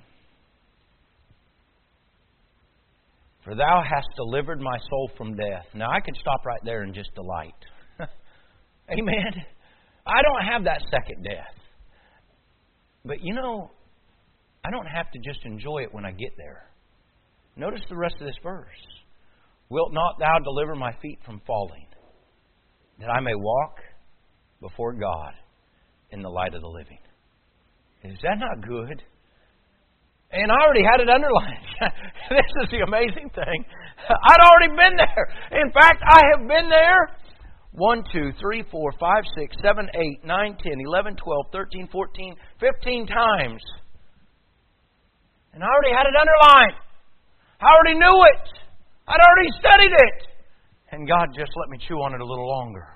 For Thou hast delivered my soul from death. Now I could stop right there and just delight. Amen. I don't have that second death. But you know, I don't have to just enjoy it when I get there. Notice the rest of this verse. Wilt not Thou deliver my feet from falling, that I may walk before God in the light of the living? Is that not good? And I already had it underlined. This is the amazing thing. I'd already been there. In fact, I have been there one, two, three, four, five, six, seven, eight, nine, ten, eleven, twelve, thirteen, fourteen, fifteen times. And I already had it underlined. I already knew it. I'd already studied it. And God just let me chew on it a little longer.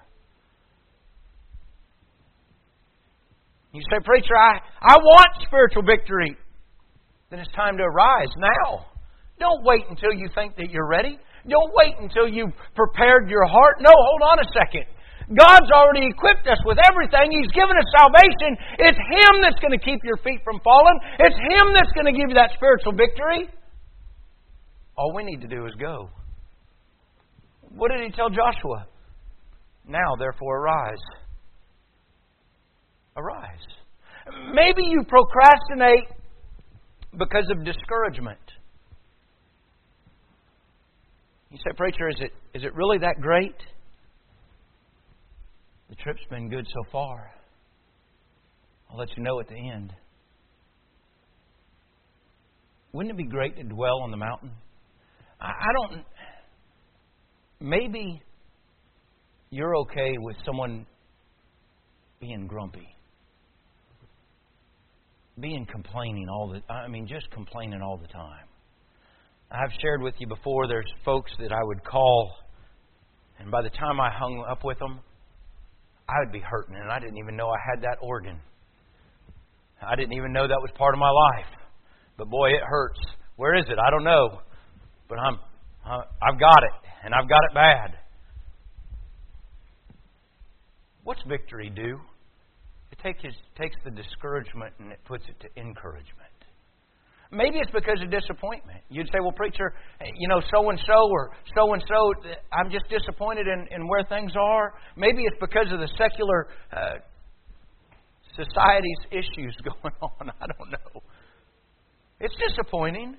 You say, preacher, I, I want spiritual victory. Then it's time to arise now. Don't wait until you think that you're ready. Don't wait until you've prepared your heart. No, hold on a second. God's already equipped us with everything. He's given us salvation. It's Him that's going to keep your feet from falling. It's Him that's going to give you that spiritual victory. All we need to do is go. What did He tell Joshua? Now, therefore, arise. Arise. Maybe you procrastinate because of discouragement. You say, preacher, is it is it really that great? The trip's been good so far. I'll let you know at the end. Wouldn't it be great to dwell on the mountain? I, I don't... Maybe you're okay with someone being grumpy. Being complaining all the... I mean, just complaining all the time. I've shared with you before, there's folks that I would call, and by the time I hung up with them, I would be hurting, and I didn't even know I had that organ. I didn't even know that was part of my life. But boy, it hurts. Where is it? I don't know. But I'm, I've got it, and I've got it bad. What's victory do? It takes, takes the discouragement and it puts it to encouragement. Maybe it's because of disappointment. You'd say, well, preacher, you know, so-and-so or so-and-so, I'm just disappointed in, in where things are. Maybe it's because of the secular uh, society's issues going on. I don't know. It's disappointing.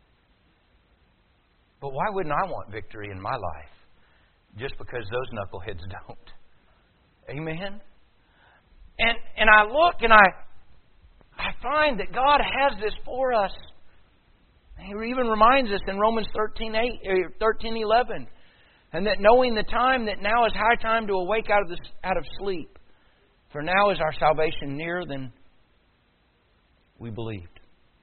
But why wouldn't I want victory in my life? Just because those knuckleheads don't. Amen? And and I look and I I find that God has this for us. He even reminds us in Romans thirteen eight, thirteen eleven, and that knowing the time, that now is high time to awake out of the, out of sleep. For now is our salvation nearer than we believed.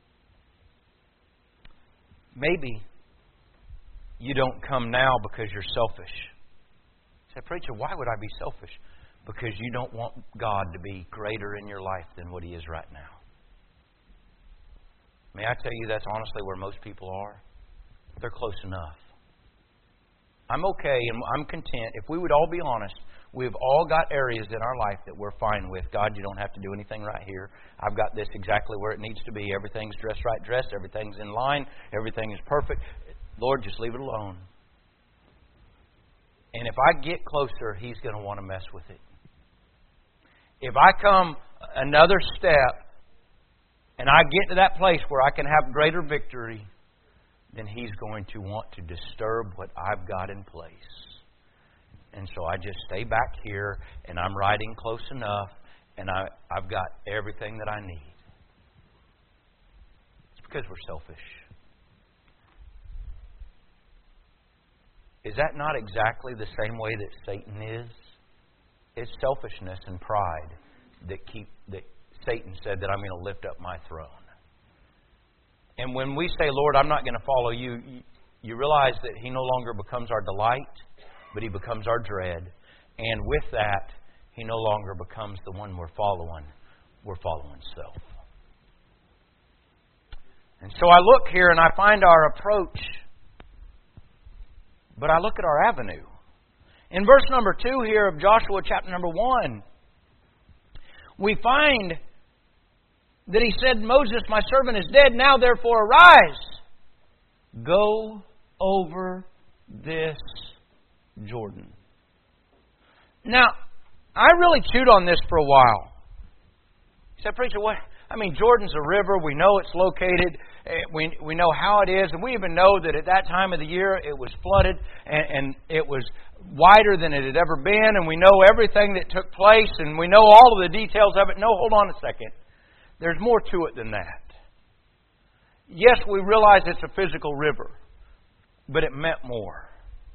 Maybe you don't come now because you're selfish. You say, preacher, why would I be selfish? Because you don't want God to be greater in your life than what He is right now. May I tell you that's honestly where most people are? They're close enough. I'm okay and I'm content. If we would all be honest, we've all got areas in our life that we're fine with. God, you don't have to do anything right here. I've got this exactly where it needs to be. Everything's dressed right dressed. Everything's in line. Everything is perfect. Lord, just leave it alone. And if I get closer, He's going to want to mess with it. If I come another step and I get to that place where I can have greater victory, then He's going to want to disturb what I've got in place. And so I just stay back here and I'm riding close enough and I, I've got everything that I need. It's because we're selfish. Is that not exactly the same way that Satan is? It's selfishness and pride that keep that Satan said that I'm going to lift up my throne. And when we say, Lord, I'm not going to follow you, you, you realize that He no longer becomes our delight, but He becomes our dread. And with that, He no longer becomes the one we're following, we're following self. And so I look here and I find our approach, but I look at our avenue. In verse number two here of Joshua chapter number one, we find that he said, Moses, my servant, is dead. Now therefore arise. Go over this Jordan. Now, I really chewed on this for a while. He said, preacher, what? I mean, Jordan's a river. We know it's located. We we know how it is. And we even know that at that time of the year it was flooded and, and it was wider than it had ever been. And we know everything that took place. And we know all of the details of it. No, hold on a second. There's more to it than that. Yes, we realize it's a physical river. But it meant more.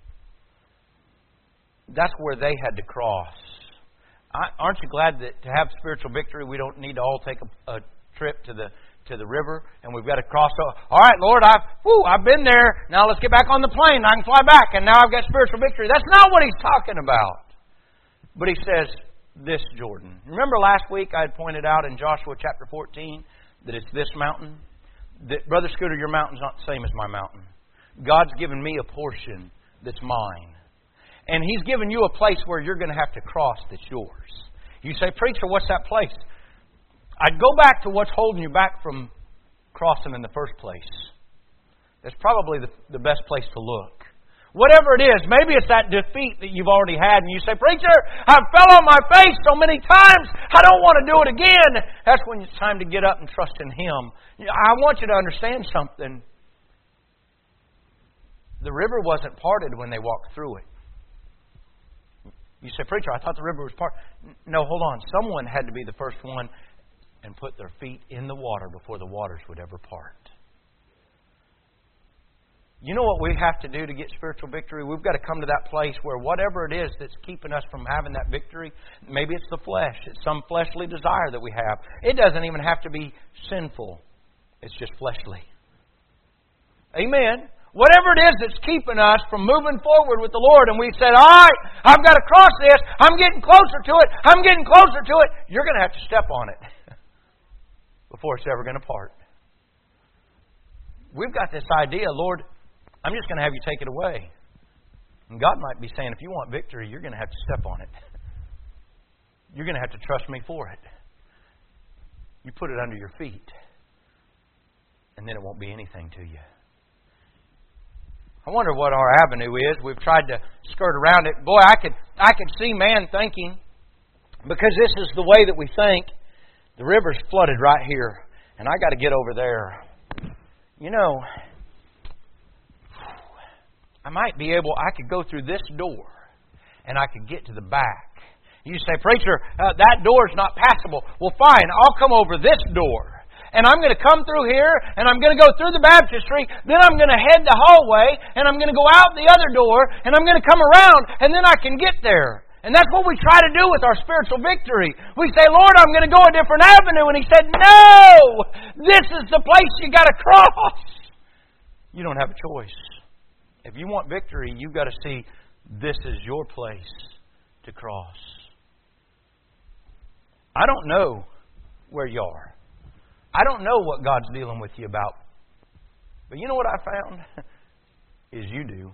That's where they had to cross. I, aren't you glad that to have spiritual victory, we don't need to all take a, a trip to the to the river and we've got to cross over. All right, Lord, I've whew, I've been there. Now let's get back on the plane. I can fly back, and now I've got spiritual victory. That's not what he's talking about. But he says this Jordan. Remember last week I had pointed out in Joshua chapter fourteen that it's this mountain. That, Brother Scooter, your mountain's not the same as my mountain. God's given me a portion that's mine. And He's given you a place where you're going to have to cross that's yours. You say, preacher, what's that place? I'd go back to what's holding you back from crossing in the first place. That's probably the, the best place to look. Whatever it is, maybe it's that defeat that you've already had and you say, preacher, I fell on my face so many times, I don't want to do it again. That's when it's time to get up and trust in Him. I want you to understand something. The river wasn't parted when they walked through it. You say, preacher, I thought the river was parted. No, hold on. Someone had to be the first one and put their feet in the water before the waters would ever part. You know what we have to do to get spiritual victory? We've got to come to that place where whatever it is that's keeping us from having that victory, maybe it's the flesh, it's some fleshly desire that we have. It doesn't even have to be sinful. It's just fleshly. Amen. Whatever it is that's keeping us from moving forward with the Lord, and we said, all right, I've got to cross this. I'm getting closer to it. I'm getting closer to it. You're going to have to step on it before it's ever going to part. We've got this idea, Lord, I'm just going to have you take it away. And God might be saying, if you want victory, you're going to have to step on it. You're going to have to trust me for it. You put it under your feet, and then it won't be anything to you. I wonder what our avenue is. We've tried to skirt around it. Boy, I could I could see man thinking, because this is the way that we think, the river's flooded right here, and I got to get over there. You know, I might be able, I could go through this door, and I could get to the back. You say, preacher, uh, that door's not passable. Well, fine, I'll come over this door. And I'm going to come through here, and I'm going to go through the baptistry, then I'm going to head the hallway, and I'm going to go out the other door, and I'm going to come around, and then I can get there. And that's what we try to do with our spiritual victory. We say, Lord, I'm going to go a different avenue. And He said, no! This is the place you got to cross. You don't have a choice. If you want victory, you've got to see this is your place to cross. I don't know where you are. I don't know what God's dealing with you about. But you know what I found? Is you do.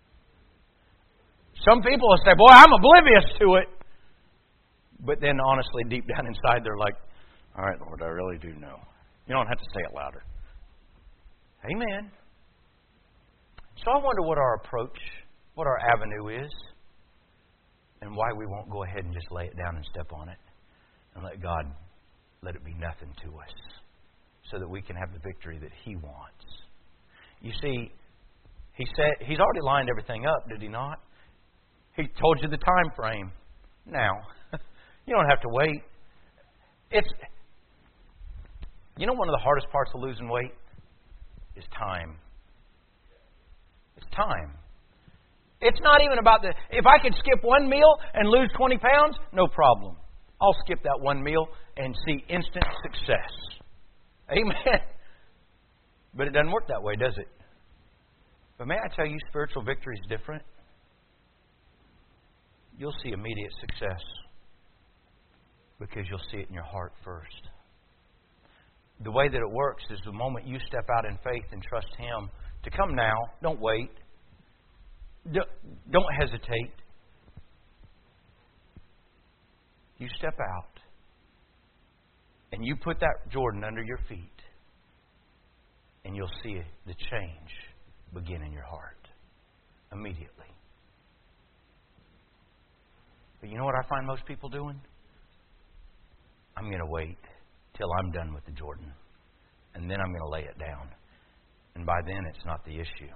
Some people will say, boy, I'm oblivious to it. But then honestly, deep down inside, they're like, all right, Lord, I really do know. You don't have to say it louder. Amen. So I wonder what our approach, what our avenue is, and why we won't go ahead and just lay it down and step on it and let God let it be nothing to us, so that we can have the victory that He wants. You see, He said He's already lined everything up, did He not? He told you the time frame. Now, you don't have to wait. It's you know one of the hardest parts of losing weight is time. It's time. It's not even about the if I could skip one meal and lose twenty pounds, no problem. I'll skip that one meal and see instant success. Amen. But it doesn't work that way, does it? But may I tell you, spiritual victory is different. You'll see immediate success. Because you'll see it in your heart first. The way that it works is the moment you step out in faith and trust Him to come now. Don't wait. Don't hesitate. You step out and you put that Jordan under your feet, and you'll see the change begin in your heart immediately. But you know what I find most people doing? I'm going to wait till I'm done with the Jordan, and then I'm going to lay it down. And by then, it's not the issue.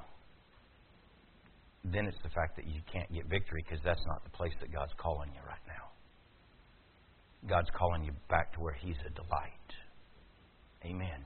Then it's the fact that you can't get victory because that's not the place that God's calling you right now. God's calling you back to where He's a delight. Amen.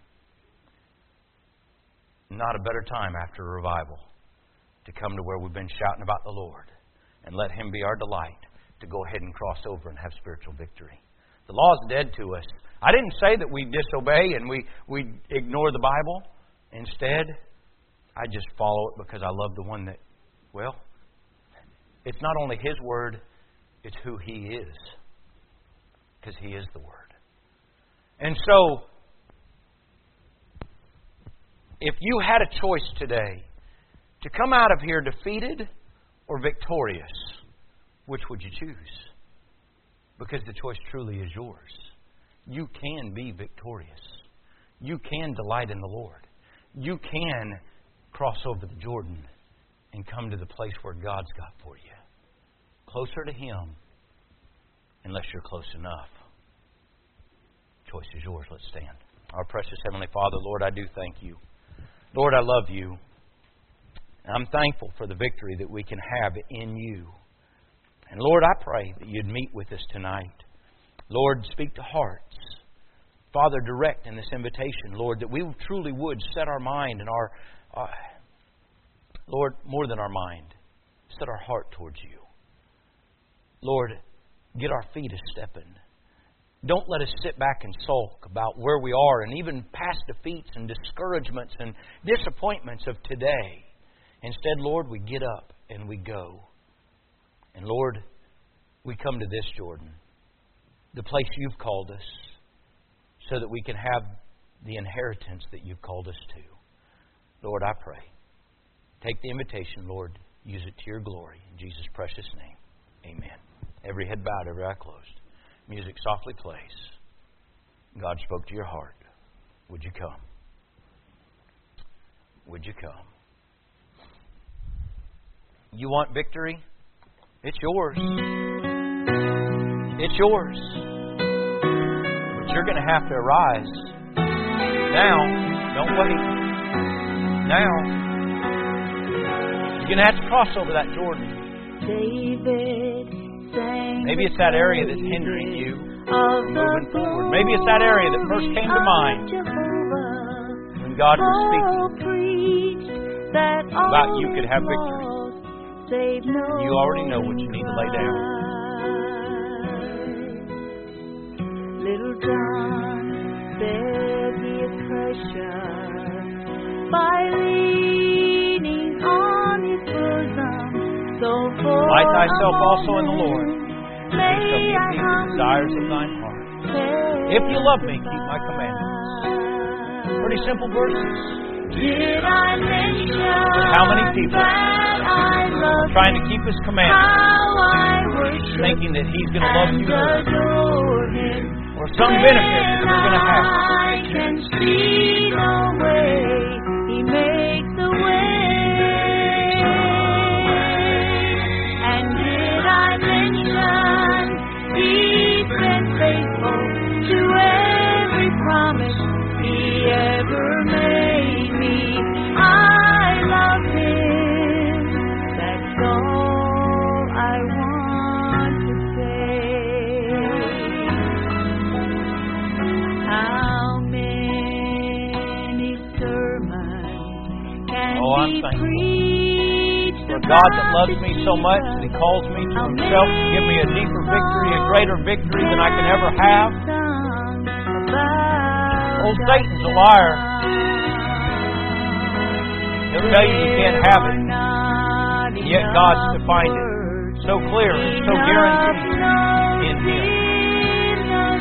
Not a better time after a revival to come to where we've been shouting about the Lord and let Him be our delight to go ahead and cross over and have spiritual victory. The law is dead to us. I didn't say that we disobey and we, we ignore the Bible. Instead, I just follow it because I love the one that, well, it's not only His Word, it's who He is. Because He is the Word. And so, if you had a choice today to come out of here defeated or victorious, which would you choose? Because the choice truly is yours. You can be victorious. You can delight in the Lord. You can cross over the Jordan and come to the place where God's got for you. Closer to Him, unless you're close enough. Choice is yours. Let's stand. Our precious Heavenly Father, Lord, I do thank You. Lord, I love You. I'm thankful for the victory that we can have in You. And Lord, I pray that You'd meet with us tonight. Lord, speak to hearts. Father, direct in this invitation, Lord, that we truly would set our mind and our, uh, Lord, more than our mind, set our heart towards You. Lord, get our feet a-stepping. Don't let us sit back and sulk about where we are and even past defeats and discouragements and disappointments of today. Instead, Lord, we get up and we go. And Lord, we come to this Jordan, the place You've called us, so that we can have the inheritance that You've called us to. Lord, I pray. Take the invitation, Lord. Use it to Your glory. In Jesus' precious name, amen. Every head bowed, every eye closed. Music softly plays. God spoke to your heart. Would you come? Would you come? You want victory? It's yours. It's yours. But you're going to have to arise. Now. Don't wait. Now. You're going to have to cross over that Jordan. David. Maybe it's that area that's hindering you from moving forward. Maybe it's that area that first came to mind when God was speaking about you could have victory. You already know what you need to lay down. Little John said he is precious by leaning on His bosom. So delight thyself also in the Lord, and He shall give thee the desires of thine heart. If you love Me, keep My commandments. Pretty simple verses. Did I mention but how many people are trying to keep His commandments, thinking that He's going to love you more, or some benefit that you're going to have? I can see no way He makes a way. He's been faithful to every promise He ever made me. I love Him. That's all I want to say. How many sermons can oh, I'm be thankful. preached? For God that loves me so much that He calls me to Himself to give me a deeper victory, a greater victory than I can ever have. Oh, Satan's a liar. He'll tell you you can't have it. And yet God's defined it so clear and so guaranteed in Him.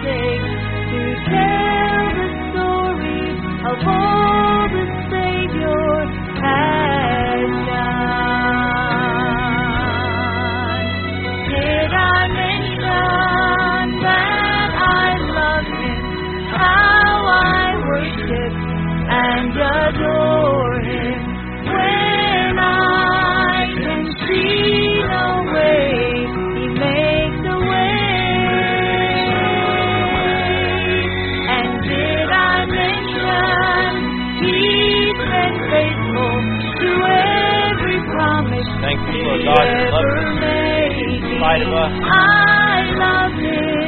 sake, to tell the story of all the Savior has done. Did I mention that I love Him, how I worship and adore Him, when I can see no way, He makes a way. And did I mention He's been faithful to every promise Thank you, He Lord God, for ever loving us made in spite of us. I love Him.